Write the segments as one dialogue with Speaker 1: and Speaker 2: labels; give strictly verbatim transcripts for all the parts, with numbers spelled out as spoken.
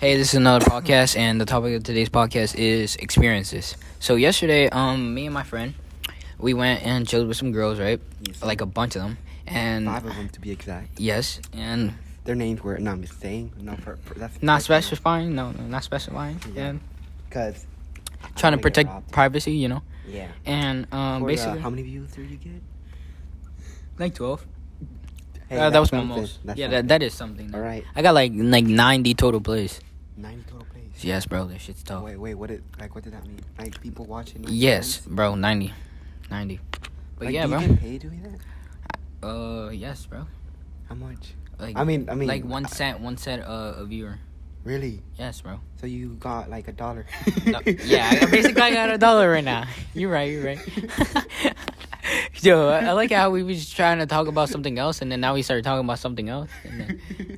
Speaker 1: Hey, this is another podcast, and the topic of today's podcast is experiences. So yesterday, um, me and my friend, we went and chilled with some girls, right?
Speaker 2: Yes.
Speaker 1: Like a bunch of them, and
Speaker 2: Five of them to be exact.
Speaker 1: yes, and
Speaker 2: Their names were no, I'm just saying no. For, for, that's
Speaker 1: not specifying. No, no, not specifying.
Speaker 2: Yeah.
Speaker 1: And
Speaker 2: Because
Speaker 1: trying to protect privacy, you know.
Speaker 2: Yeah.
Speaker 1: And um,
Speaker 2: For, uh,
Speaker 1: basically,
Speaker 2: how many views did you get?
Speaker 1: like twelve.
Speaker 2: Hey,
Speaker 1: uh, that
Speaker 2: that's
Speaker 1: was my
Speaker 2: something.
Speaker 1: most.
Speaker 2: That's
Speaker 1: Yeah,
Speaker 2: something.
Speaker 1: that that is something.
Speaker 2: All right.
Speaker 1: I got like like ninety total plays.
Speaker 2: Ninety total plays.
Speaker 1: Yes, bro, that shit's tough.
Speaker 2: Wait, wait. What did like? What did that mean? Like people watching? Like,
Speaker 1: Yes,
Speaker 2: friends?
Speaker 1: bro, ninety, ninety. But
Speaker 2: Like,
Speaker 1: yeah,
Speaker 2: do
Speaker 1: bro.
Speaker 2: you get paid doing that?
Speaker 1: Uh, yes, bro.
Speaker 2: How much?
Speaker 1: Like,
Speaker 2: I mean, I mean,
Speaker 1: like one
Speaker 2: I-
Speaker 1: cent, one cent uh, a viewer.
Speaker 2: Really?
Speaker 1: Yes, bro.
Speaker 2: So you got like a dollar?
Speaker 1: No, yeah, I basically I got a dollar right now. You're right. You're right. Yo, I, I like how we was trying to talk about something else, and then now we started talking about something else. And then...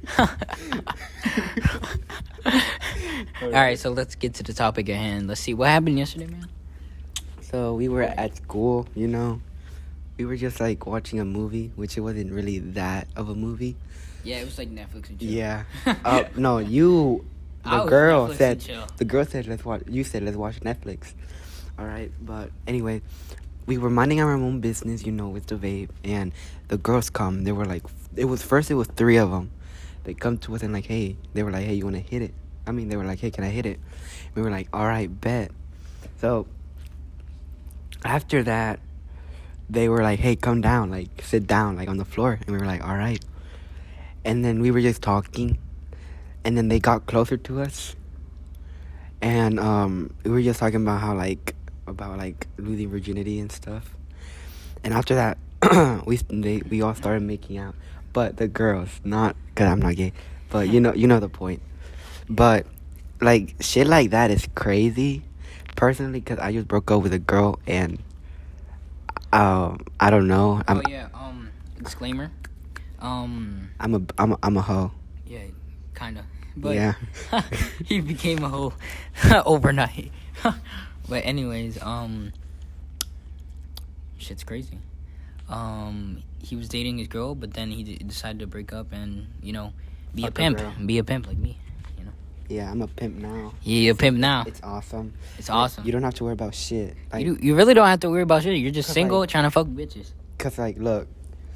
Speaker 1: All right, so let's get to the topic at hand. Let's see what happened yesterday, man.
Speaker 2: So we were at school, you know. We were just like watching a movie, which it wasn't really that of a movie.
Speaker 1: Yeah, it was like Netflix and chill.
Speaker 2: Yeah. uh, no, you.
Speaker 1: I
Speaker 2: The
Speaker 1: was
Speaker 2: girl
Speaker 1: Netflix and
Speaker 2: said.
Speaker 1: chill.
Speaker 2: The girl said let's watch. You said let's watch Netflix. All right, but anyway, we were minding our own business, you know, with the vape, and the girls come. They were like, it was first. It was three of them. They come to us and like, hey, they were like, hey, you wanna hit it? I mean, they were like, hey, can I hit it? We were like, all right, bet. So after that, they were like, hey, come down, like sit down, like on the floor, and we were like, all right. And then we were just talking, and then they got closer to us, and um, we were just talking about how like about like losing virginity and stuff. And after that, we they, we all started making out, but the girls, not cause I'm not gay, but you know you know the point. But like shit like that is crazy, personally, cause I just broke up with a girl and um I don't know. I'm
Speaker 1: Oh yeah. Um, disclaimer. Um,
Speaker 2: I'm a I'm a, I'm a hoe.
Speaker 1: yeah, kind of. But
Speaker 2: Yeah.
Speaker 1: he became a hoe overnight. But anyways, um, shit's crazy. Um, he was dating his girl, but then he d- decided to break up and you know be
Speaker 2: Fuck
Speaker 1: a
Speaker 2: the
Speaker 1: pimp,
Speaker 2: girl.
Speaker 1: be a pimp like me. You know,
Speaker 2: Yeah, I'm a pimp now.
Speaker 1: yeah, a pimp now.
Speaker 2: It's awesome.
Speaker 1: It's awesome.
Speaker 2: You don't have to worry about shit. Like,
Speaker 1: You do, you really don't have to worry about shit. You're just
Speaker 2: 'Cause,
Speaker 1: single,
Speaker 2: like-
Speaker 1: trying to fuck bitches.
Speaker 2: cause like, look,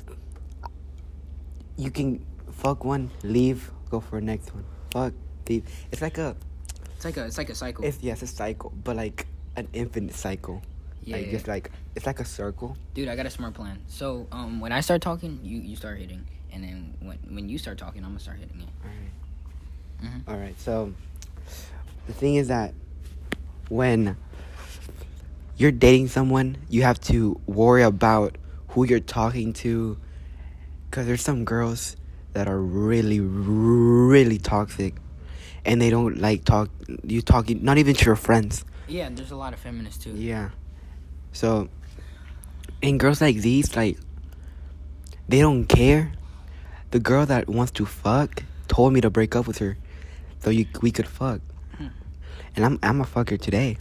Speaker 2: you can fuck one, leave, go for the next one. Fuck, leave. It's like a,
Speaker 1: It's like a it's like a cycle.
Speaker 2: it's yes, a cycle, but like an infinite cycle.
Speaker 1: yeah,
Speaker 2: Like
Speaker 1: yeah.
Speaker 2: just like it's like a circle.
Speaker 1: Dude, I got a smart plan. So, um, when I start talking, you, you start hitting, and then when when you start talking, I'm gonna start hitting it.
Speaker 2: All right.
Speaker 1: Mhm.
Speaker 2: All right. So the thing is that when you're dating someone, you have to worry about who you're talking to, because there's some girls that are really, really toxic, and they don't like talk. You talking not even to your friends.
Speaker 1: Yeah, there's a lot of feminists too.
Speaker 2: Yeah. So, and girls like these, like, they don't care. The girl that wants to fuck told me to break up with her, so you we could fuck.
Speaker 1: Hmm.
Speaker 2: And I'm I'm a fucker today.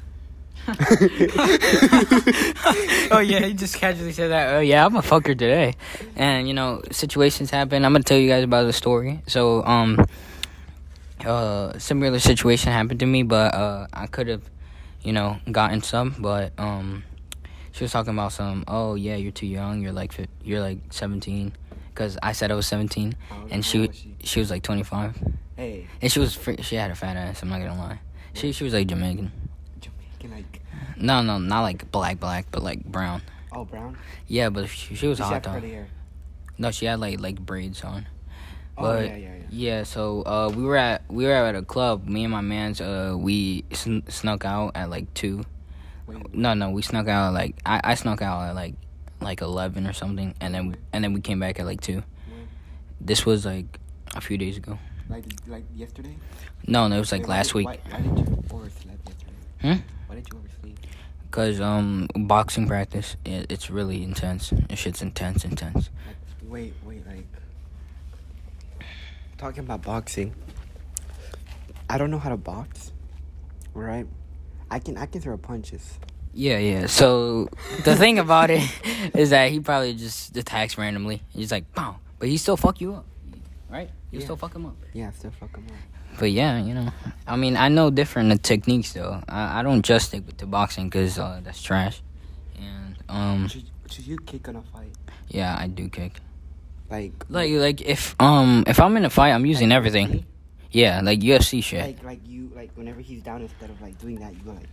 Speaker 1: Oh yeah, he just casually said that. Oh yeah, I'm a fucker today, and you know situations happen. I'm gonna tell you guys about the story. So um, uh, similar situation happened to me, but uh, I could have, you know, gotten some, but um, she was talking about some. Oh yeah, you're too young. You're like fif- you're like seventeen, because I said I was seventeen, and she she was like twenty-five,
Speaker 2: Hey,
Speaker 1: and she was fr- she had a fat ass. I'm not gonna lie. She she was like Jamaican.
Speaker 2: Jamaican, like,
Speaker 1: No, no, not like black, black, but like brown.
Speaker 2: oh, brown.
Speaker 1: Yeah, but she, she was
Speaker 2: Does she
Speaker 1: hot
Speaker 2: have
Speaker 1: though.
Speaker 2: curly hair?
Speaker 1: No, she had like like braids on.
Speaker 2: Oh
Speaker 1: But
Speaker 2: yeah, yeah, yeah.
Speaker 1: yeah, so uh, we were at we were at a club. Me and my man's uh, we sn- snuck out at like two.
Speaker 2: Wait,
Speaker 1: No, no, we snuck out at, like I, I snuck out at like like eleven or something, and then and then we came back at like two.
Speaker 2: when?
Speaker 1: This was like a few days ago.
Speaker 2: Like like yesterday?
Speaker 1: No, no, it was like
Speaker 2: Wait, why
Speaker 1: last
Speaker 2: did-
Speaker 1: week.
Speaker 2: Why, why did you oversleep yesterday?
Speaker 1: Hmm?
Speaker 2: Why did you oversleep?
Speaker 1: Cause um boxing practice, it, it's really intense. This shit's intense, intense.
Speaker 2: Like, wait, wait, like, talking about boxing. I don't know how to box, right? I can I can throw punches.
Speaker 1: Yeah, yeah. So the thing about it is that he probably just attacks randomly. He's like, "Pow," but he still fuck you up, right? You
Speaker 2: Yeah.
Speaker 1: still fuck him up.
Speaker 2: Yeah, still fuck 'em up.
Speaker 1: but yeah, you know, I mean, I know different techniques though. I, I don't just stick with the boxing because uh, that's trash. And um,
Speaker 2: Should, should you kick on a fight?
Speaker 1: yeah, I do kick.
Speaker 2: Like,
Speaker 1: Like like if um if I'm in a fight, I'm using
Speaker 2: like,
Speaker 1: everything.
Speaker 2: really?
Speaker 1: Yeah, like U F C shit.
Speaker 2: Like, like you, like whenever he's down, instead of like doing that, you go like.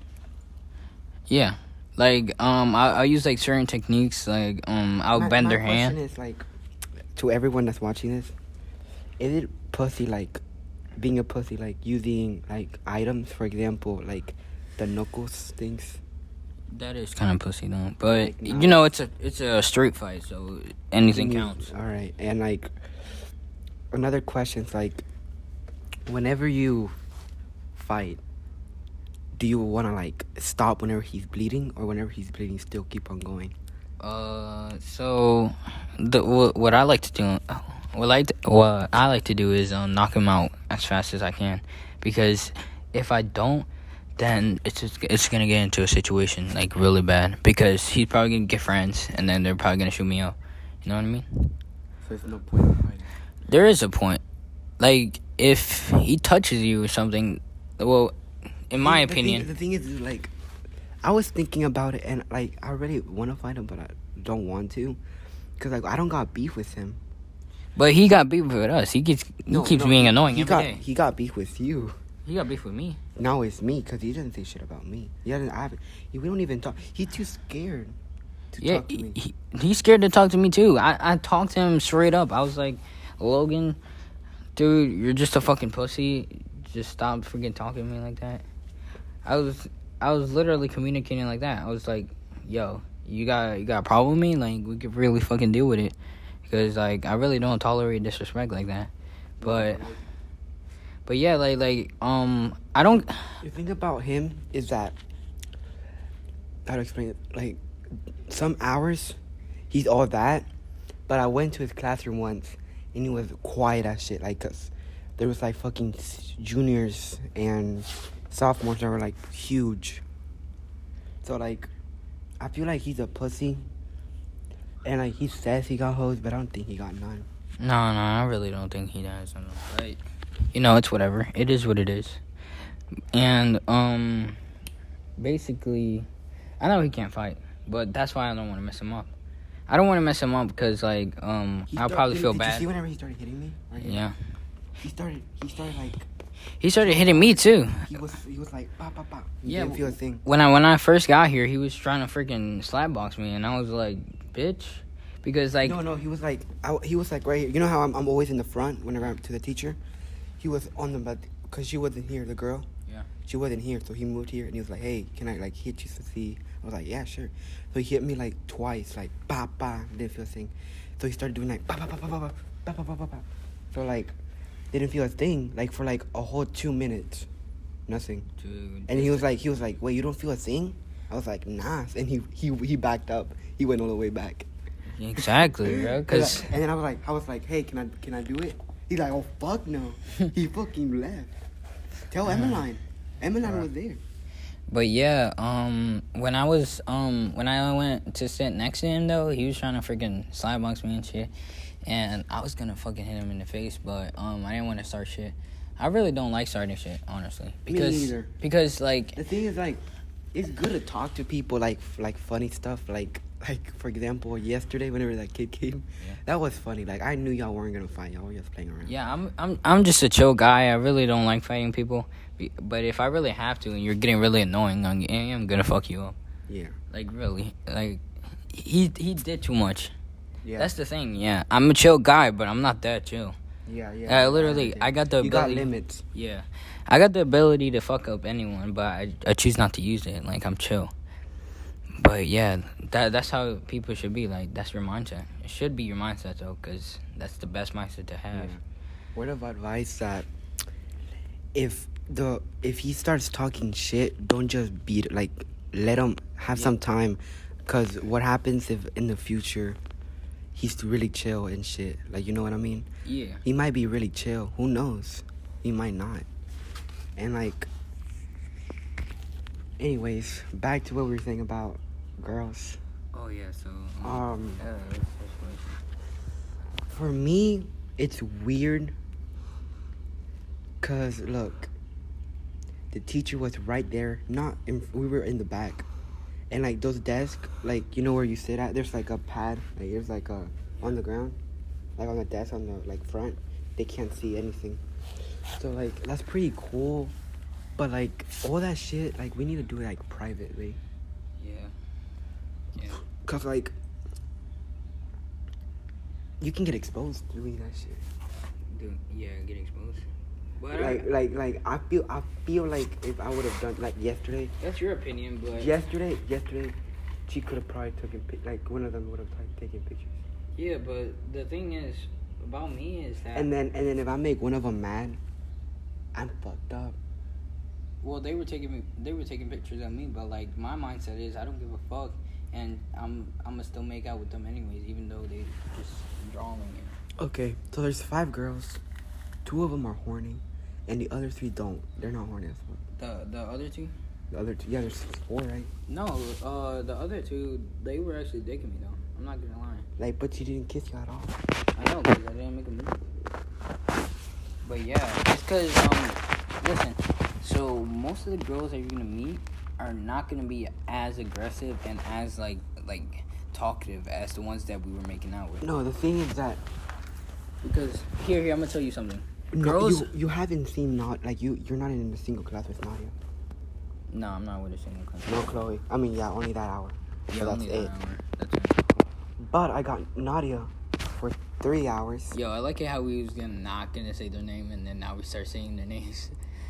Speaker 1: Yeah, like um I I use like certain techniques. Like um I'll
Speaker 2: my,
Speaker 1: bend
Speaker 2: my
Speaker 1: their hand.
Speaker 2: question is like, to everyone that's watching this, is it pussy like, being a pussy like using like items, for example, like the knuckles things?
Speaker 1: That is kind of pussy though, but
Speaker 2: Like,
Speaker 1: you know it's a it's a street fight, so anything
Speaker 2: Mm,
Speaker 1: counts.
Speaker 2: All right, and like another question is like, whenever you fight, do you want to like stop whenever he's bleeding, or whenever he's bleeding still keep on going?
Speaker 1: Uh, so the what, what I like to do, what I what I like to do is um knock him out as fast as I can, because if I don't, then it's just it's gonna get into a situation like really bad, because he's probably gonna get friends and then they're probably gonna shoot me up. You know what I mean?
Speaker 2: So there's no point in fighting.
Speaker 1: There is a point. Like if he touches you or something, well, in my
Speaker 2: The
Speaker 1: opinion,
Speaker 2: thing, the thing is, like, I was thinking about it, and like I really want to fight him, but I don't want to, cause like I don't got beef with him.
Speaker 1: but he got beef with us. He gets he
Speaker 2: No,
Speaker 1: keeps
Speaker 2: no,
Speaker 1: being
Speaker 2: he-
Speaker 1: annoying
Speaker 2: He
Speaker 1: every
Speaker 2: got
Speaker 1: day.
Speaker 2: he got beef with you.
Speaker 1: He got beef with me.
Speaker 2: Now it's me, cause he doesn't say shit about me. He doesn't. I haven't. He, we don't even talk. He's too scared to
Speaker 1: Yeah,
Speaker 2: talk to me.
Speaker 1: he, he's scared to talk to me too. I, I talked to him straight up. I was like, Logan, dude, you're just a fucking pussy. Just stop freaking talking to me like that. I was I was literally communicating like that. I was like, yo, you got you got a problem with me? Like, we could really fucking deal with it, because like I really don't tolerate disrespect like that. But but yeah, like like um I don't.
Speaker 2: The thing about him is that, how to explain it? Like, some hours, he's all that, but I went to his classroom once, and he was quiet as shit. Like, cause there was like fucking juniors and sophomores that were like huge. So like, I feel like he's a pussy, and like he says he got hoes, but I don't think he got none.
Speaker 1: No, no, I really don't think he does. I don't know. But, you know, it's whatever. It is what it is. And, um, basically, I know he can't fight, but that's why I don't want to mess him up. I don't want to mess him up because, like, um,
Speaker 2: He
Speaker 1: I'll
Speaker 2: start-
Speaker 1: probably
Speaker 2: did-
Speaker 1: feel
Speaker 2: did
Speaker 1: bad.
Speaker 2: You see whenever he started hitting me? Right here?
Speaker 1: Yeah.
Speaker 2: He started. He started like.
Speaker 1: He started hitting me, too.
Speaker 2: He was. He was like. Pop, pop, pop. He
Speaker 1: Yeah,
Speaker 2: didn't feel a thing.
Speaker 1: When I when I first got here, he was trying to freaking slap box me, and I was like, bitch. Because, like...
Speaker 2: No, no, he was like, I, he was like right here. You know how I'm, I'm always in the front whenever I'm to the teacher? He was on the, but because she wasn't here, the girl.
Speaker 1: Yeah.
Speaker 2: She wasn't here, so he moved here, and he was like, hey, can I, like, hit you to see? I was like, yeah, sure. So he hit me, like, twice, like, ba, ba, didn't feel a thing. So he started doing, like, ba, ba, ba, ba, ba, ba, ba, ba, ba, ba, ba. So, like, didn't feel a thing, like, for, like, a whole two minutes. Nothing.
Speaker 1: Dude.
Speaker 2: And he was like, he was like, wait, you don't feel a thing? I was like, nah. And he, he, he backed up. He went all the way back.
Speaker 1: Exactly, bro. Because...
Speaker 2: And then I was like, I was like, hey, can I can I do it? He's like, oh fuck no. He fucking left. Tell Emmeline. Emmeline was there.
Speaker 1: But yeah, um, when I was, um, when I went to sit next to him, though, he was trying to freaking slide box me and shit. And I was gonna fucking hit him in the face, but, um, I didn't want to start shit. I really don't like starting shit, honestly. Because,
Speaker 2: Me neither.
Speaker 1: Because, like...
Speaker 2: The thing is, like, it's good to talk to people, like, f- like funny stuff. Like, like for example, yesterday, whenever that kid came,
Speaker 1: Yeah.
Speaker 2: that was funny. Like, I knew y'all weren't gonna fight. Y'all were just playing around.
Speaker 1: Yeah, I'm, I'm, I'm just a chill guy. I really don't like fighting people. Be- But if I really have to and you're getting really annoying, I'm, I'm gonna fuck you up.
Speaker 2: Yeah.
Speaker 1: Like, really. Like, he, he did too much.
Speaker 2: Yeah.
Speaker 1: That's the thing, yeah. I'm a chill guy, but I'm not that chill.
Speaker 2: Yeah, yeah.
Speaker 1: I literally, I got the
Speaker 2: You got
Speaker 1: ability.
Speaker 2: limits.
Speaker 1: Yeah, I got the ability to fuck up anyone, but I, I choose not to use it. Like, I'm chill. But yeah, that that's how people should be. Like, that's your mindset. It should be your mindset though, because that's the best mindset to have.
Speaker 2: Yeah. Word of advice that if the if he starts talking shit, don't just beat like let him have
Speaker 1: Yeah.
Speaker 2: some time, cause what happens if in the future he's really chill and shit, like, you know what I mean?
Speaker 1: Yeah.
Speaker 2: He might be really chill. Who knows? He might not. And like, anyways, back to what we were saying about girls.
Speaker 1: Oh yeah. So.
Speaker 2: Um,
Speaker 1: uh,
Speaker 2: for me, it's weird Cause look, the teacher was right there. Not in, we were in the back, and like those desks, like you know where you sit at. There's like a pad. Like there's like a on the ground, like on the desk on the like front. They can't see anything. So like that's pretty cool, but like all that shit, like we need to do it like privately.
Speaker 1: Yeah. Yeah.
Speaker 2: Cause like you can get exposed doing that shit.
Speaker 1: Dude, yeah, get exposed. But
Speaker 2: Like,
Speaker 1: I,
Speaker 2: like, like, I feel, I feel like if I would have done like yesterday.
Speaker 1: That's your opinion, but
Speaker 2: Yesterday, yesterday, she could have probably taken pic- like one of them would have taken pictures.
Speaker 1: yeah, but the thing is about me is that.
Speaker 2: And then, and then if I make one of them mad, I'm fucked up.
Speaker 1: Well, they were taking me, they were taking pictures of me, but like my mindset is I don't give a fuck, and I'm I'm gonna still make out with them anyways, even though they just drawing it.
Speaker 2: Okay, so there's five girls, two of them are horny, and the other three don't. They're not horny as fuck.
Speaker 1: The the other two?
Speaker 2: The other two, yeah, there's four, right?
Speaker 1: No, uh, the other two, they were actually digging me though. I'm not gonna lie.
Speaker 2: Like, but you didn't kiss you at all.
Speaker 1: I know, cause I didn't make a move. But yeah, it's cause um, listen. So most of the girls that you're gonna meet are not gonna be as aggressive and as like like talkative as the ones that we were making out with.
Speaker 2: No, the thing is that
Speaker 1: Because here, here, I'm gonna tell you something.
Speaker 2: no,
Speaker 1: Girls,
Speaker 2: you you haven't seen not like you you're not in a single class with Nadia.
Speaker 1: no, I'm not with a single country.
Speaker 2: No, Chloe. I mean, yeah, only that hour.
Speaker 1: Yeah,
Speaker 2: So that's
Speaker 1: only
Speaker 2: it.
Speaker 1: that hour. That's it.
Speaker 2: But I got Nadia for three hours.
Speaker 1: Yo, I like it how we was gonna not gonna say their name and then now we start saying their names.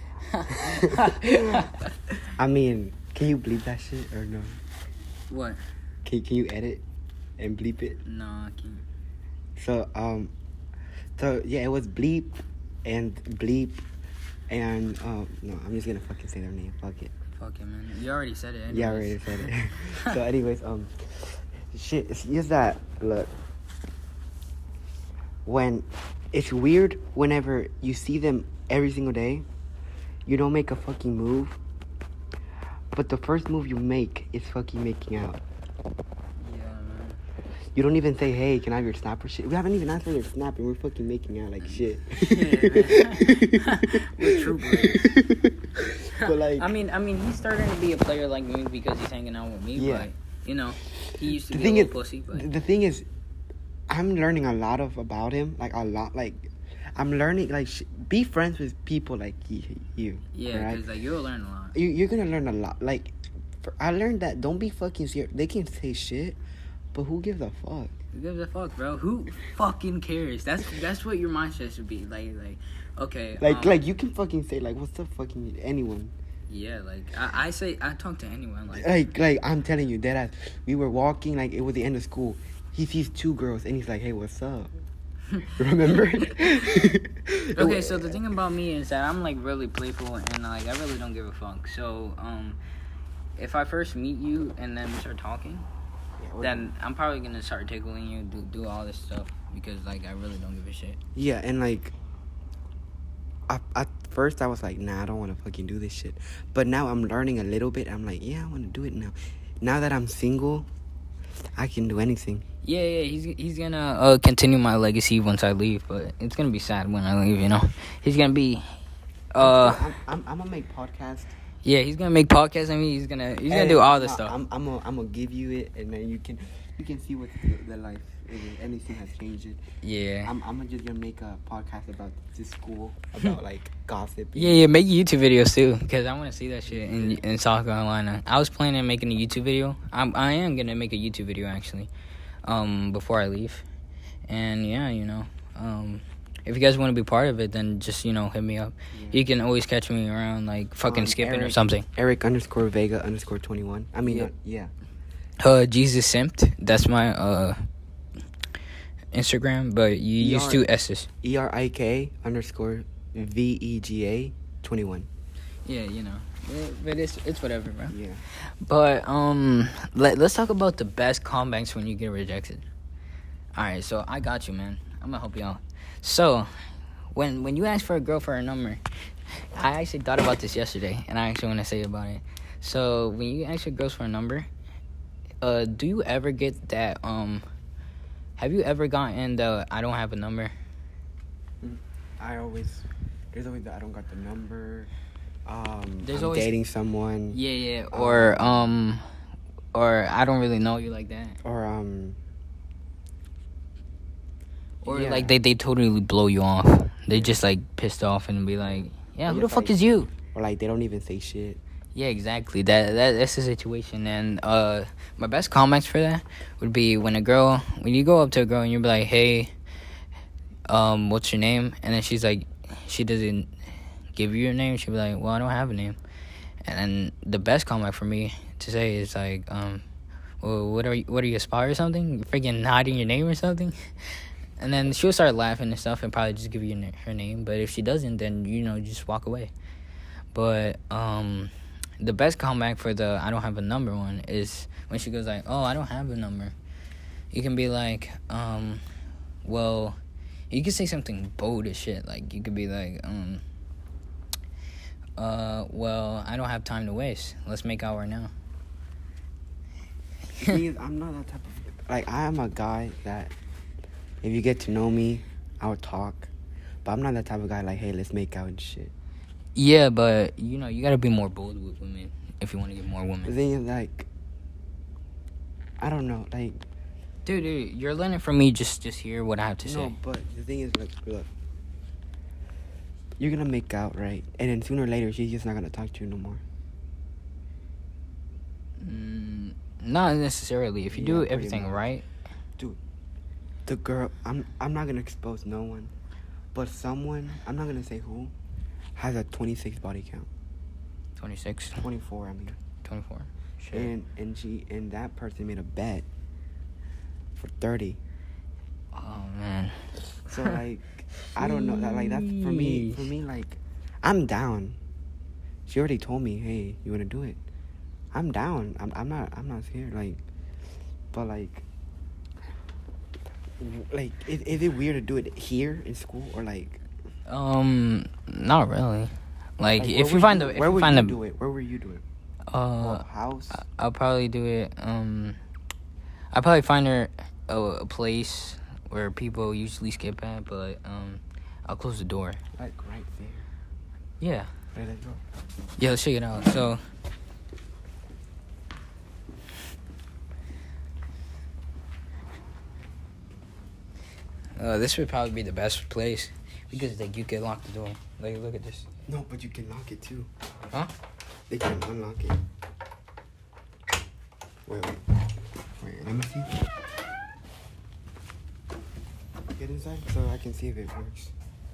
Speaker 2: I mean, can you bleep that shit or no?
Speaker 1: What?
Speaker 2: Can can you edit and bleep it?
Speaker 1: No, I can't.
Speaker 2: So um, so yeah, it was bleep and bleep and um no, I'm just gonna fucking say their name. Fuck it.
Speaker 1: Fuck it, man. You already said it. Anyways.
Speaker 2: Yeah, I already said it. So anyways, um, shit, it's just that look. When it's weird whenever you see them every single day, you don't make a fucking move. But the first move you make is fucking making out.
Speaker 1: Yeah, man.
Speaker 2: You don't even say, hey, can I have your snap or shit? We haven't even asked for their snap and we're fucking making out like shit.
Speaker 1: Yeah, we're troopers.
Speaker 2: But like,
Speaker 1: I mean, I mean, he's starting to be a player like me because he's hanging out with me.
Speaker 2: Yeah.
Speaker 1: But you know, he used to
Speaker 2: the
Speaker 1: be
Speaker 2: thing
Speaker 1: a
Speaker 2: is,
Speaker 1: little pussy. But
Speaker 2: the thing is, I'm learning a lot of about him. Like a lot, like I'm learning. Like sh- be friends with people like y- you.
Speaker 1: yeah,
Speaker 2: right?
Speaker 1: because like you'll learn a lot.
Speaker 2: You, you're gonna learn a lot. Like, for, I learned that don't be fucking serious. They can say shit, but who gives a fuck?
Speaker 1: Who gives a fuck, bro? Who fucking cares? That's that's what your mindset should be. Like, like, okay.
Speaker 2: Like,
Speaker 1: um,
Speaker 2: like you can fucking say like, what's up, fucking anyone.
Speaker 1: Yeah, like I, I say, I talk to anyone. Like,
Speaker 2: Like, like I'm telling you, deadass. We were walking, like it was the end of school. He sees two girls and he's like, hey, what's up? Remember?
Speaker 1: okay, so the thing about me is that I'm like really playful and like I really don't give a fuck. So, um, if I first meet you and then we start talking,
Speaker 2: Yeah,
Speaker 1: then I'm probably gonna start tickling you, do do all this stuff because like I really don't give a shit.
Speaker 2: Yeah, and like, I, at first I was like, nah, I don't want to fucking do this shit. But now I'm learning a little bit. I'm like, yeah, I want to do it now. Now that I'm single, I can do anything.
Speaker 1: Yeah, yeah, he's he's gonna uh, continue my legacy once I leave, but it's gonna be sad when I leave. You know, he's gonna be, uh,
Speaker 2: I'm, I'm, I'm gonna make podcasts.
Speaker 1: yeah, he's gonna make podcasts. I mean, he's gonna he's gonna
Speaker 2: And,
Speaker 1: do all this
Speaker 2: uh,
Speaker 1: stuff.
Speaker 2: I'm, I'm gonna, I'm gonna give you it, and then you can, you can see what the, the life, is. Anything has changed it.
Speaker 1: Yeah.
Speaker 2: I'm, I'm just gonna make a podcast about this school, about like gossip.
Speaker 1: Yeah, yeah, make YouTube videos too, because I want to see that shit in in South Carolina. I was planning on making a YouTube video. I'm I am gonna make a YouTube video actually, um, before I leave, and yeah, you know, um, if you guys want to be part of it, then just you know hit me up.
Speaker 2: Yeah.
Speaker 1: You can always catch me around like fucking
Speaker 2: Um,
Speaker 1: skipping
Speaker 2: Eric,
Speaker 1: or something.
Speaker 2: Eric underscore Vega underscore twenty one. I mean,
Speaker 1: Yeah.
Speaker 2: uh, yeah.
Speaker 1: Uh, Jesus Simped. That's my uh Instagram, but you
Speaker 2: E
Speaker 1: use
Speaker 2: R
Speaker 1: two S's.
Speaker 2: E R I K underscore V E G A twenty one.
Speaker 1: Yeah, you know, but it's it's whatever, bro.
Speaker 2: Yeah.
Speaker 1: But um, let let's talk about the best comebacks when you get rejected. All right, so I got you, man. I'm gonna help you out. So, when when you ask for a girl for a number, I actually thought about this yesterday, and I actually want to say about it. So when you ask your girls for a number, uh, do you ever get that um? Have you ever gotten the I don't have a number?
Speaker 2: I always There's always the I don't got the number. Um,
Speaker 1: There's
Speaker 2: I'm
Speaker 1: always-
Speaker 2: dating someone.
Speaker 1: Yeah, yeah. Or um, or I don't really know you like that.
Speaker 2: Or um.
Speaker 1: Or
Speaker 2: yeah.
Speaker 1: like they, they totally blow you off. They just like pissed off and be like, yeah, who the
Speaker 2: Just
Speaker 1: fuck
Speaker 2: like-
Speaker 1: is you?
Speaker 2: Or like they don't even say shit.
Speaker 1: Yeah, exactly. That, that that's the situation. And uh, my best comments for that would be when a girl, when you go up to a girl and you be like, hey, um, what's your name? And then she's like, she doesn't give you your name. She'll be like, well, I don't have a name. And then the best comment for me to say is like, um, well, what are you, what are you, a spy or something? You're freaking hiding your name or something? And then she'll start laughing and stuff and probably just give you na- her name. But if she doesn't, then, you know, just walk away. But um, the best comeback for the I don't have a number one is when she goes like, oh, I don't have a number. You can be like, um, well, you can say something bold as shit. Like, you could be like, um, uh, well, I don't have time to waste. Let's make out right now.
Speaker 2: The thing is, I'm not that type of like I am a guy that if you get to know me, I'll talk. But I'm not that type of guy like, hey, let's make out and shit.
Speaker 1: Yeah, but, you know, you gotta be more bold with women if you want to get more
Speaker 2: The
Speaker 1: women.
Speaker 2: thing is, like, I don't know, like,
Speaker 1: Dude, dude, you're learning from me. Just, just hear what I have to
Speaker 2: no,
Speaker 1: say.
Speaker 2: but the thing is, like, look, you're gonna make out, right? And then sooner or later, she's just not gonna talk to you no more.
Speaker 1: Mm, not necessarily. If you
Speaker 2: Yeah,
Speaker 1: do
Speaker 2: pretty
Speaker 1: everything
Speaker 2: much.
Speaker 1: right.
Speaker 2: The girl, I'm, I'm not gonna expose no one, but someone, I'm not gonna say who, has a twenty-six body count.
Speaker 1: twenty-six,
Speaker 2: twenty-four, I mean.
Speaker 1: twenty-four. Shit.
Speaker 2: And and she and that person made a bet for thirty.
Speaker 1: Oh, man.
Speaker 2: So like, I don't know that like that's for me. For me, like, I'm down. She already told me, hey, you wanna do it? I'm down. I'm I'm not I'm not scared. Like, but like, w- like is, is it weird to do it here in school or like?
Speaker 1: Um, not really. Like,
Speaker 2: like, where
Speaker 1: if you
Speaker 2: would
Speaker 1: find
Speaker 2: you-
Speaker 1: the, if
Speaker 2: where
Speaker 1: you
Speaker 2: would
Speaker 1: find
Speaker 2: you
Speaker 1: the,
Speaker 2: do it? Where would you do it?
Speaker 1: uh,
Speaker 2: Or house?
Speaker 1: I- I'll probably do it. Um, I'll probably find her a, a place where people usually skip at, but um, I'll close the door.
Speaker 2: Like right there.
Speaker 1: Yeah.
Speaker 2: Right, let's go.
Speaker 1: Yeah, let's check it out. So. Uh, this would probably be the best place because like you can lock the door. Like, look at this.
Speaker 2: No, but you can lock it too.
Speaker 1: Huh?
Speaker 2: They can unlock it. Wait, wait. Wait, let me see. Get inside so I can see if it works.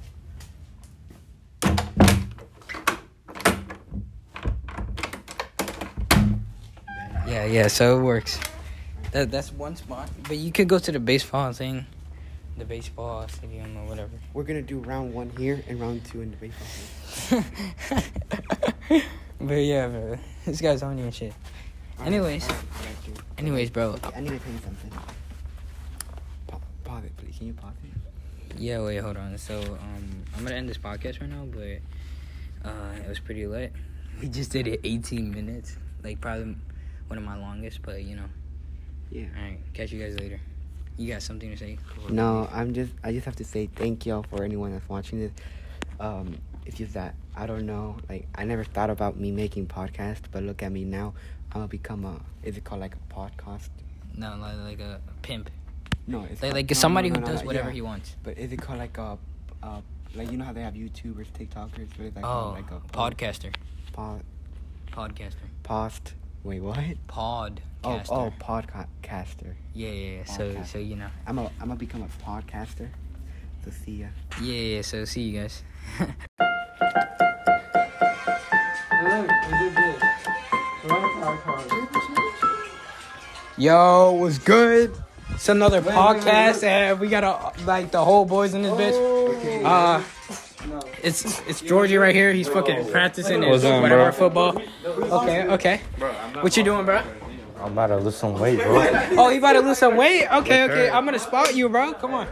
Speaker 1: Yeah, yeah. So it works. That that's one spot. But you could go to the baseball thing, the baseball stadium or whatever.
Speaker 2: We're gonna do round one here and round two in the baseball field.
Speaker 1: But yeah, bro. This guy's on you and shit.
Speaker 2: Alright,
Speaker 1: Anyways.
Speaker 2: alright, I got you.
Speaker 1: Anyways, bro.
Speaker 2: Okay, I need to tell you something. Pa- pause it, please. Can you pause it?
Speaker 1: Yeah, wait, hold on. So, um, I'm gonna end this podcast right now, but uh, it was pretty lit. We just did it eighteen minutes, like probably one of my longest. But you know,
Speaker 2: Yeah.
Speaker 1: all right. Catch you guys later. You got something to say? before we
Speaker 2: No,
Speaker 1: leave?
Speaker 2: I'm just. I just have to say thank y'all for anyone that's watching this. Um, it's just that I don't know. Like I never thought about me making podcast, but look at me now. I'm gonna become a. Is it called like a podcast?
Speaker 1: No, like, like a pimp,
Speaker 2: No, it's
Speaker 1: like
Speaker 2: called-
Speaker 1: like
Speaker 2: no,
Speaker 1: somebody
Speaker 2: no,
Speaker 1: who
Speaker 2: no, no,
Speaker 1: does
Speaker 2: no,
Speaker 1: whatever
Speaker 2: yeah.
Speaker 1: he wants.
Speaker 2: But is it called like a, uh, like you know how they have YouTubers, TikTokers? What is that
Speaker 1: Oh,
Speaker 2: called? Like a
Speaker 1: podcaster,
Speaker 2: Pod,
Speaker 1: podcaster,
Speaker 2: post. Wait, what?
Speaker 1: podcaster.
Speaker 2: Oh, oh, podcaster.
Speaker 1: Yeah, yeah, yeah. So,
Speaker 2: Podcaster.
Speaker 1: so you know.
Speaker 2: I'm a, I'm gonna become a podcaster. So see ya.
Speaker 1: Yeah, yeah. So see you guys. Yo, what's good? It's another podcast, and we got a, like the whole boys in this bitch. Uh, it's it's Georgie right here. He's fucking practicing his
Speaker 3: on,
Speaker 1: whatever
Speaker 3: bro?
Speaker 1: football. Okay, okay. What you doing, bro?
Speaker 3: I'm about to lose some weight, bro.
Speaker 1: Oh, you about to lose some weight? Okay, okay. I'm gonna spot you, bro. Come on.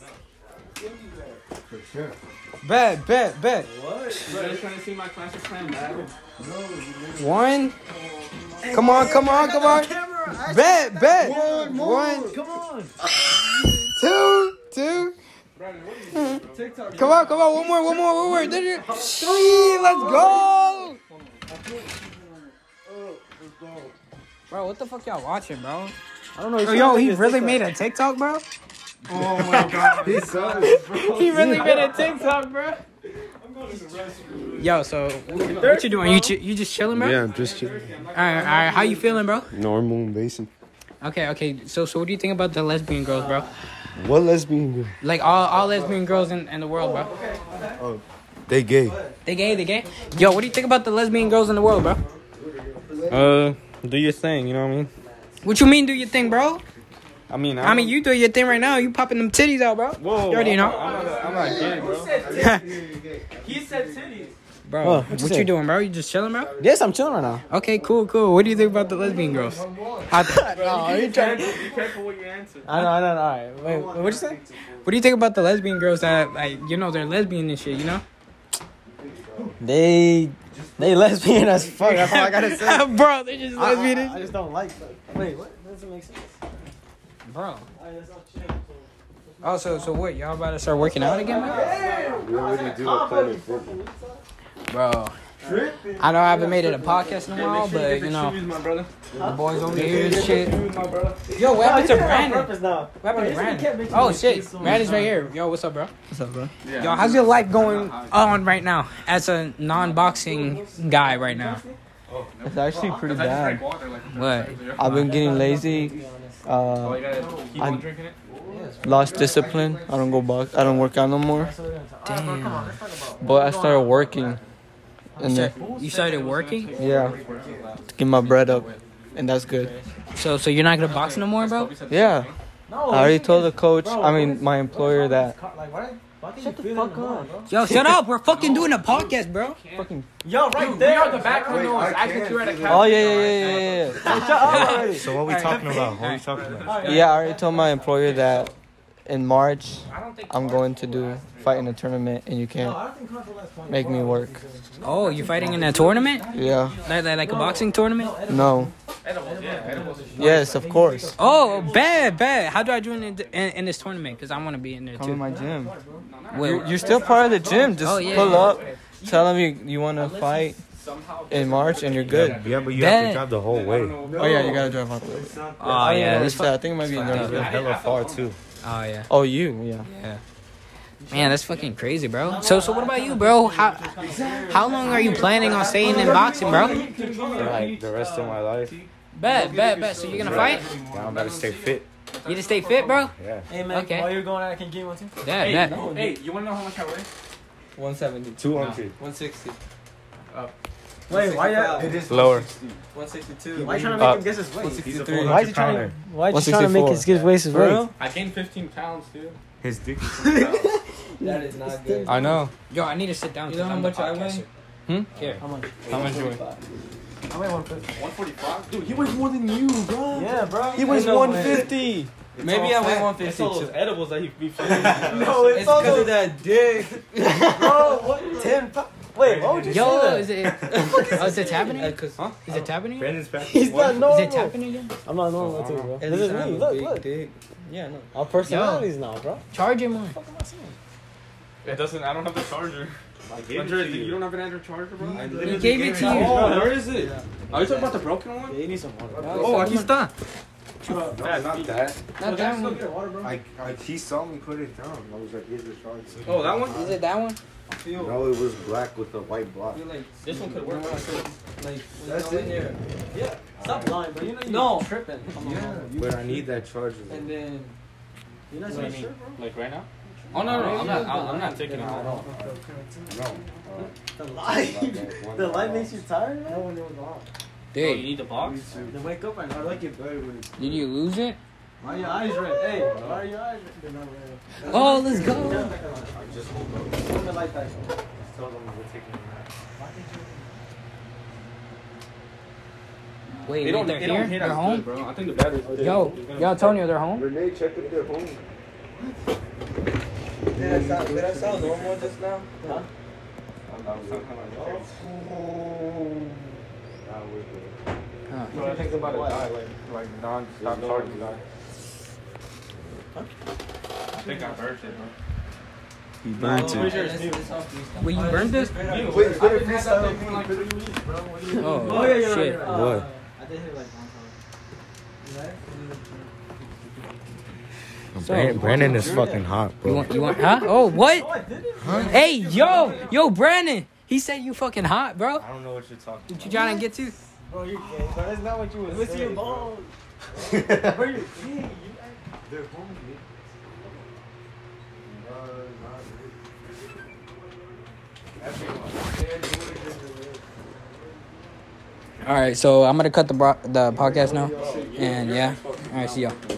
Speaker 1: Bet, bet, bet. One. Come on, come on, come on. Bet, bet. One. Come on. Two, two, Come on, come on, one more, one more, one more. Three, let's go. Bro, what the fuck y'all watching, bro?
Speaker 4: I don't know.
Speaker 1: Oh, yo, he really made a TikTok, bro?
Speaker 4: Oh my god. He sucks, bro.
Speaker 1: He really made a TikTok, bro. Yo, so what you doing? You ch- you just chilling, bro?
Speaker 5: Yeah, I'm just chilling.
Speaker 1: All right, all right. How you feeling, bro?
Speaker 5: Normal and basic.
Speaker 1: Okay, okay. So, so what do you think about the lesbian girls, bro?
Speaker 5: What lesbian girl?
Speaker 1: Like all, all lesbian girls in, in the world, bro.
Speaker 5: Oh, they gay.
Speaker 1: They gay, they gay. Yo, what do you think about the lesbian girls in the world, bro?
Speaker 3: Uh, do your thing, you know what I mean?
Speaker 1: What you mean, do your thing, bro?
Speaker 3: I mean,
Speaker 1: I mean, you do your thing right now. You popping them titties out, bro.
Speaker 3: Whoa,
Speaker 1: You already know.
Speaker 3: I'm not, I'm not gay, bro.
Speaker 4: He said titties.
Speaker 1: Bro,
Speaker 4: Oh,
Speaker 1: what,
Speaker 4: what you
Speaker 1: you
Speaker 4: say?
Speaker 1: doing, bro? You just chilling, bro?
Speaker 4: Yes, I'm chilling right now.
Speaker 1: Okay, cool, cool. What do you think about the lesbian girls? How th-
Speaker 4: No, you trying?
Speaker 3: Be careful what you answer.
Speaker 4: I know, I know. All right. Wait, what'd you say?
Speaker 1: what do you think about the lesbian girls that, like, you know, they're lesbian and shit, you know?
Speaker 4: They, they lesbian as fuck. That's all I gotta say.
Speaker 1: Bro, they're just
Speaker 4: I,
Speaker 1: lesbian.
Speaker 4: I, I just don't like that. Wait, what? That doesn't make sense.
Speaker 1: Bro. Oh, so, so what? Y'all about to start working out again, bro?
Speaker 5: We already do a Planet Fitness.
Speaker 1: Bro. I know I haven't made it a podcast in a while, but, you know,
Speaker 3: my brother.
Speaker 1: the boys over here and shit.
Speaker 3: My brother.
Speaker 1: Yo, what happened to Brandon?
Speaker 4: Purpose now.
Speaker 1: What happened to Brandon? Oh, shit. Brandon's right here. Yo, what's up, bro?
Speaker 4: What's up, bro?
Speaker 1: Yo, how's your life going on right now as a non-boxing guy right now?
Speaker 4: It's actually pretty bad.
Speaker 1: What?
Speaker 4: I've been getting lazy. Uh, I lost discipline. I don't go box. I don't work out no more.
Speaker 1: Damn.
Speaker 4: But I started working,
Speaker 1: You,
Speaker 4: and
Speaker 1: start,
Speaker 4: then,
Speaker 1: you started working?
Speaker 4: yeah, to get my bread up, and that's good.
Speaker 1: So so you're not gonna box no more, bro?
Speaker 4: Yeah, I already told the coach. I mean, my employer that. Shut the fuck up.
Speaker 1: Yo, shut up. We're fucking doing a podcast, bro.
Speaker 4: Fucking.
Speaker 3: Yo, right there. We are the background noise. Act like you're at a cafe.
Speaker 4: Oh yeah, yeah, yeah, yeah, yeah. Shut up already.
Speaker 5: So what we talking about? What we talking about?
Speaker 4: Yeah, I already told my employer that in March I'm going to do fight in a tournament, and you can't make me work.
Speaker 1: Oh, you're fighting in a tournament?
Speaker 4: Yeah.
Speaker 1: Like, like, like a boxing tournament?
Speaker 4: No. Yes, of course.
Speaker 1: Oh, bad, bad. How do I join in, in, in this tournament? Because I want to be in there
Speaker 4: Come to
Speaker 1: too.
Speaker 4: my gym.
Speaker 1: Wait,
Speaker 4: You're, you're still part of the gym. Just
Speaker 1: Oh, yeah,
Speaker 4: pull
Speaker 1: yeah.
Speaker 4: up. Tell them you, you want to fight in March, and you're good.
Speaker 5: Yeah, but you
Speaker 1: Bet.
Speaker 5: have to drive the whole way.
Speaker 4: Oh yeah, you gotta drive out there.
Speaker 1: Oh, yeah. This
Speaker 4: I think it might be
Speaker 1: fucked
Speaker 4: nervous.
Speaker 1: up.
Speaker 5: It's hella far too.
Speaker 1: Oh, yeah.
Speaker 4: Oh, you, yeah.
Speaker 1: Yeah. Man, that's fucking crazy, bro. So, so what about you, bro? How how long are you planning on staying in boxing, bro?
Speaker 5: For like the rest of my life,
Speaker 1: Bet, bet, bet. So you're gonna fight?
Speaker 5: yeah, I'm about to stay fit.
Speaker 1: You just stay fit, bro?
Speaker 5: Yeah.
Speaker 4: Hey
Speaker 1: man, Okay. while
Speaker 4: you're going out, I can give one too.
Speaker 1: Yeah, bet.
Speaker 3: Hey, you wanna know how much I weigh?
Speaker 4: one seventy.
Speaker 5: two hundred.
Speaker 4: one sixty.
Speaker 6: Wait, why you? It is
Speaker 3: Lower.
Speaker 4: one sixty-two.
Speaker 6: Why you trying to make
Speaker 3: Uh,
Speaker 6: him guess his weight?
Speaker 5: He's a
Speaker 4: Why
Speaker 6: Why is he trying to? Why is he trying to make his his waist his
Speaker 4: For
Speaker 6: weight?
Speaker 4: real?
Speaker 3: I gained fifteen pounds, dude.
Speaker 5: His dick.
Speaker 4: That is not good.
Speaker 3: I know.
Speaker 1: Yo, I need to sit down.
Speaker 4: You know
Speaker 1: 'cause
Speaker 4: how
Speaker 1: I'm
Speaker 4: much
Speaker 1: the
Speaker 4: I weigh?
Speaker 1: podcaster.
Speaker 3: Hmm?
Speaker 1: Here.
Speaker 6: How much?
Speaker 3: How much you weigh?
Speaker 6: I weigh one fifty.
Speaker 3: one forty-five? Dude, he weighs more than you, bro.
Speaker 6: Yeah, bro.
Speaker 4: He weighs
Speaker 6: no
Speaker 4: one
Speaker 6: way.
Speaker 4: fifty. Maybe I weigh one
Speaker 3: It's
Speaker 4: fifty
Speaker 3: all those
Speaker 4: too.
Speaker 3: edibles that he be feeling.
Speaker 6: No, it's,
Speaker 4: It's
Speaker 6: all
Speaker 4: because of
Speaker 6: those.
Speaker 4: that dick.
Speaker 6: Bro, what? Ten pounds? Wait, why would you
Speaker 1: Yo,
Speaker 6: say
Speaker 1: is
Speaker 6: that?
Speaker 1: it? Oh, is it happening?
Speaker 4: Uh, 'cause-
Speaker 3: Huh?
Speaker 1: Is it happening?
Speaker 5: Brandon's back.
Speaker 6: He's not
Speaker 1: Is
Speaker 6: normal.
Speaker 1: it happening again?
Speaker 6: I'm not normal too, bro.
Speaker 4: At
Speaker 6: This
Speaker 4: least
Speaker 6: is
Speaker 4: I have
Speaker 6: me.
Speaker 4: a
Speaker 6: Look,
Speaker 4: big
Speaker 6: look.
Speaker 4: dick. Yeah, no.
Speaker 6: Our personalities now, bro.
Speaker 1: Charge him more.
Speaker 3: It doesn't, I don't have the charger.
Speaker 5: I gave it
Speaker 3: Android,
Speaker 5: to
Speaker 3: you
Speaker 5: you.
Speaker 3: don't have an Android charger, bro?
Speaker 5: I
Speaker 1: He
Speaker 5: literally
Speaker 1: gave it to you.
Speaker 3: Oh, where is it? Are you talking about the broken one?
Speaker 6: Yeah, you need some water.
Speaker 3: Oh, aquí está.
Speaker 5: No, not that.
Speaker 1: Not that one.
Speaker 5: I, I, he saw me put it down. I was like, here's the charge.
Speaker 3: Oh, that one?
Speaker 1: Is it that one?
Speaker 5: No, it was black with a white block.
Speaker 3: This one could work.
Speaker 4: Like,
Speaker 5: That's
Speaker 4: go in
Speaker 5: it.
Speaker 4: there.
Speaker 6: Yeah. Stop lying, bro. You know you
Speaker 4: No.
Speaker 6: tripping.
Speaker 5: But I need that charger.
Speaker 4: And then.
Speaker 6: You're not
Speaker 3: What do
Speaker 6: so
Speaker 3: you
Speaker 6: sure,
Speaker 3: mean?
Speaker 6: bro.
Speaker 3: Like right now? Oh, no, no, I'm not, I'm, I'm not taking it out.
Speaker 5: No.
Speaker 6: The light. The light makes you tired, man.
Speaker 3: Oh, you
Speaker 1: Dude,
Speaker 3: need the box?
Speaker 6: Then wake up and I like it better when it's.
Speaker 1: did you lose it?
Speaker 6: Why are your eyes red? Hey, why are your eyes red? They're not red.
Speaker 1: Oh, let's go.
Speaker 5: I just woke up.
Speaker 6: Turn the light back.
Speaker 5: Tell them we're taking a nap.
Speaker 1: Wait,
Speaker 3: They don't,
Speaker 1: they're
Speaker 3: they
Speaker 1: here?
Speaker 3: don't hit
Speaker 1: They're
Speaker 3: as
Speaker 1: home?
Speaker 3: good, bro. I think the battery's
Speaker 1: Yo, yo, Antonio, they're home?
Speaker 5: Renee, check if they're home.
Speaker 4: Did I sound, did I sound normal just now?
Speaker 6: Huh?
Speaker 1: Huh.
Speaker 3: Bro, I think about to die, like, like non-stop charging die. I think I burst it, bro. He burnt it.
Speaker 1: Wait, you burned this?
Speaker 6: Wait, you better freestyle.
Speaker 1: Oh,
Speaker 6: Oh, yeah, yeah,
Speaker 1: shit.
Speaker 6: yeah.
Speaker 3: What?
Speaker 6: I did hit like one time.
Speaker 3: Brandon, Brandon is fucking hot,
Speaker 1: You
Speaker 3: bro.
Speaker 1: want, you want, huh? Oh, what?
Speaker 6: Oh, I did it.
Speaker 1: Hey, yo, yo, Brandon. He said you fucking hot, bro.
Speaker 3: I don't know what you're talking
Speaker 1: What you trying to get to?
Speaker 6: Bro, you're gay. But that's not what you was saying. Let me see your balls. Bro, you're gay. You- They're homies.
Speaker 1: All right, so I'm gonna cut the bro- the podcast now, and yeah, all right, see y'all.